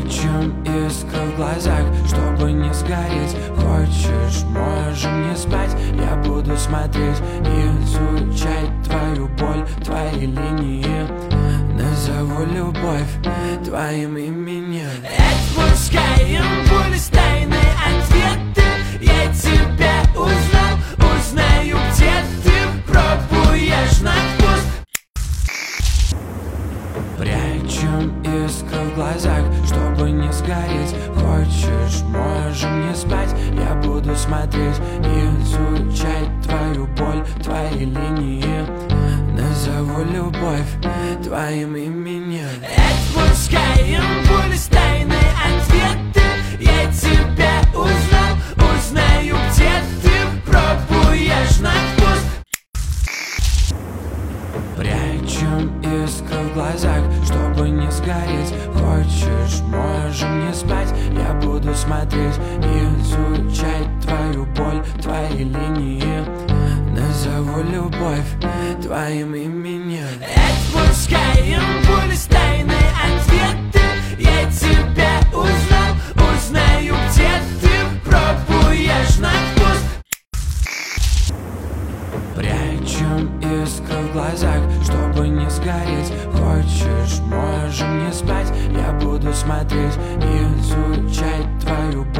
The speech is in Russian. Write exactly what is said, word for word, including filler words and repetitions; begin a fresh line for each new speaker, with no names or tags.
Прячем искры в глазах, чтобы не сгореть. Хочешь, можем не спать, я буду смотреть, изучать твою боль, твои линии. Назову любовь твоим именем.
Отпускаем пули с тайны ответы. Я тебя узнал, узнаю, где ты. Пробуешь на вкус.
Прячем искры в глазах, чтобы не сгореть. Хочешь, можем не спать, я буду смотреть, изучать твою боль, твои линии. Назову любовь твоим именем.
Отпускаем пули с тайны ответы. Я тебя узнал, узнаю, где ты. Пробуешь на вкус.
Прячем искры в глазах, чтобы не сгореть. Хочешь, можем не спать, я буду смотреть, изучать твою боль, твои линии. Назову любовь твоим именем.
Отпускаем пули с тайны ответы. Я тебя узнал, узнаю, где ты. Пробуешь на вкус.
Прячем искры в глазах, чтобы не сгореть. Хочешь, можем не спать, я буду смотреть, изучать твою боль.